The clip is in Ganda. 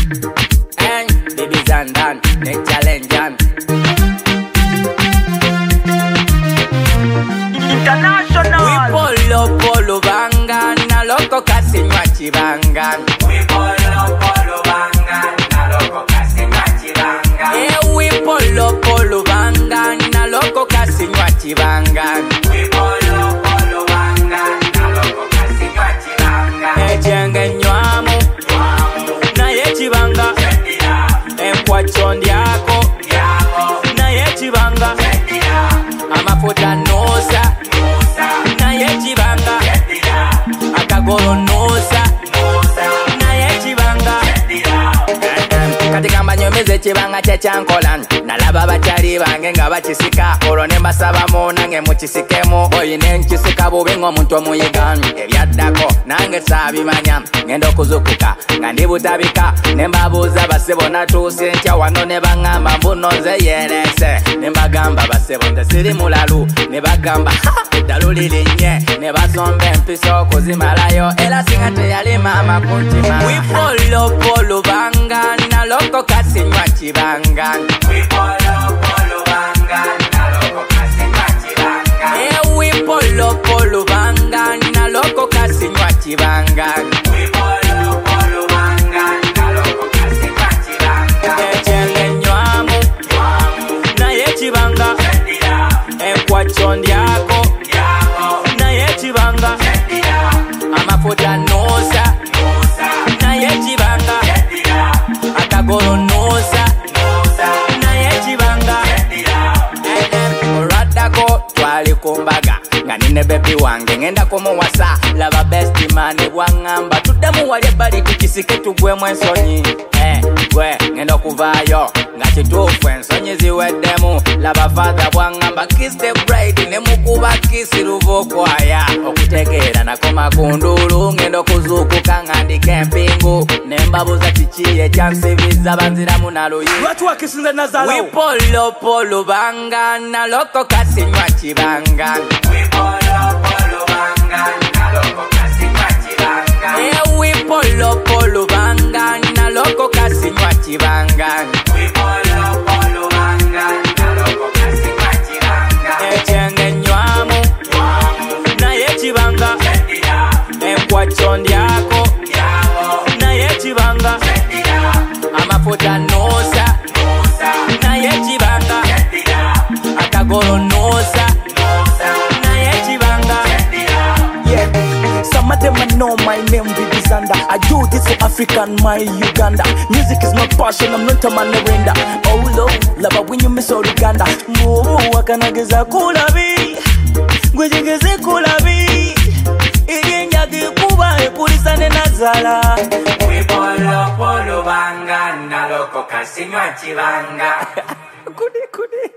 And baby Zandan, ne challenge International. We polo banga na loko kasi nwachi banga. We polo banga na loko kasi nwachi banga. We polo banga na loko kasi nwachi banga. We polo banga na loko kasi nwachi banga. Ejenge nywamu na yechibanga. Enkwachondi yako na yechibanga. Amafuta nosa na yechibanga. Akagoro nosa na yechibanga. Katika manyomeze chibanga chechankola nalaba bachali bange nga bakisika olwo ne mbasaba nange mukisikemu oyine nkisika bubi ng'omuntu omuyiga ebyaddako nange saabimanya ngenda okuzukuka nga ndi butabika ne mbabuuza basebo natuuse ntya wano ne baŋŋamba mbuno nze yerese ne mbagamba basebo nze siri mulalu ne bagamba eddalu lirinnye ne basomba empisa okuzimalayo era singa teyali maama kuntima wipolopolo banga naloko kasi nwachi banga. We polo banga na loko kasi nwachi banga. We polo banga na loko kasi nwachi banga. We polo banga na loko kasi nwachi banga. Echenge nywamu na yechibanga. Enkwachondi yako na yechibanga. Amafuta nosa na yechibanga. Akagoro nosa na yechibanga. Muradako twali kumbaga nga nine bebi wange ngenda kumuwasa laba best man bwangamba tuddemu wali ebbali tukisike tugwemu ensonyi gwe ngenda okuvaayo nga kituufu ensonyi ziweddemu laba father bwangamba kiss the bride ne mukuba kisi luvokwaya okutegeera nakoma kundulu ngenda okuzuukuka nga ndi kempingu ne mbabuuza kiki ekyansibiza banziramu naluyi We polo banga na loko kasi nwachi banga. We polo banga na loko kasi nwachi banga. We polo banga na loko kasi nwachi banga. We polo banga na loko kasi nwachi banga. Echenge nywamu na yechibanga. Enkwachondi yako na yechibanga. Amafuta nosa na yechibanga. Akagoro nosa na yechibanga. Yeah, some of them I know my name Baby Zanda. I do this for African, my Uganda. Music is my passion, I'm not a man surrender. Oh Lord, lava when you miss all Uganda. Mbu wakanageza kulabi, gwejegeze kulabi. Igenjage kuba epulisane nazala. We polo banga na loko kasi nwachi banga. Kude.